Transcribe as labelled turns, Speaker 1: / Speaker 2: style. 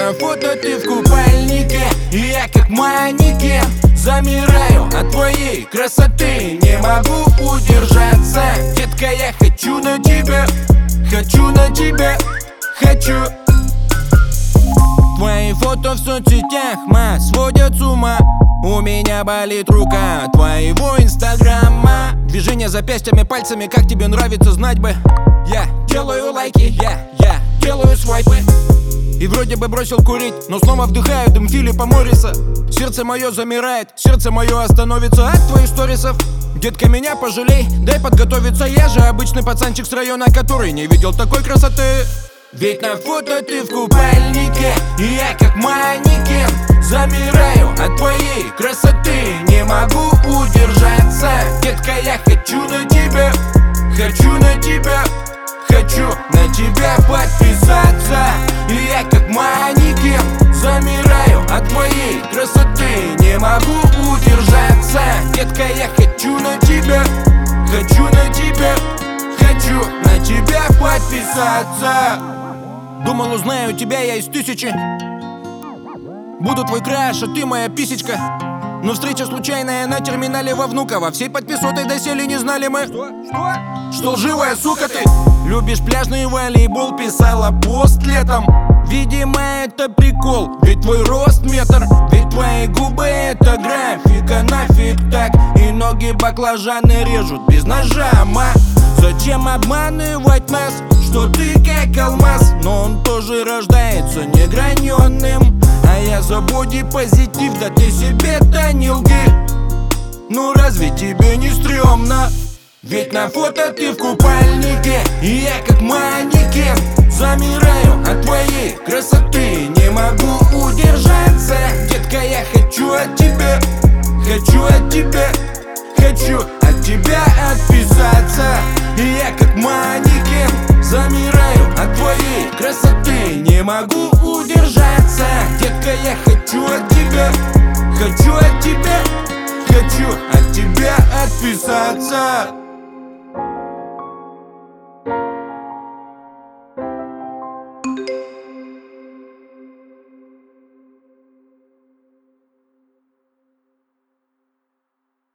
Speaker 1: на фото ты в купальнике, и я как манекен замираю от твоей красоты, не могу удержаться. Детка, я хочу на тебя, хочу на тебя, хочу. Твои фото в соцсетях, сводят с ума. У меня болит рука твоего инстаграма. Движение запястьями, пальцами, как тебе нравится, знать бы. Я делаю лайки, я делаю свайпы. И вроде бы бросил курить, но снова вдыхаю дым Филиппа Морриса. Сердце мое замирает, сердце мое остановится от твоих сторисов. Детка, меня пожалей, дай подготовиться. Я же обычный пацанчик с района, который не видел такой красоты. Ведь на фото ты в купальнике, и я как манекен замираю от твоей красоты, не могу удержаться. Детка, я хочу на тебя, хочу на тебя, хочу на тебя подписаться. И я как манекен замираю от твоей красоты, не могу удержаться. Детка, я хочу на тебя, хочу на тебя, хочу на тебя подписаться. Думал, узнаю тебя я из тысячи, буду твой краш, а ты моя писечка. Но встреча случайная на терминале во Внуково. Всей подписотой доселе не знали мы, что лживая сука ты. Любишь пляжный волейбол, писала пост летом. Видимо, это прикол, ведь твой рост метр. Ведь твои губы это графика, нафиг так. И ноги баклажаны режут без ножа, Зачем обманывать нас, что ты как алмаз? Но он тоже рождается неграненным. А я за бодипозитив, да ты себе-то не лги. Ну разве тебе не стрёмно? Ведь на фото ты в купальнике, и я как манекен замираю от твоей красоты, не могу удержаться. Детка, я хочу от тебя, хочу от тебя, хочу от тебя отписаться. И я как манекен замираю от твоей красоты, не могу удержаться. Детка, я хочу от тебя, хочу от тебя, хочу от тебя отписаться.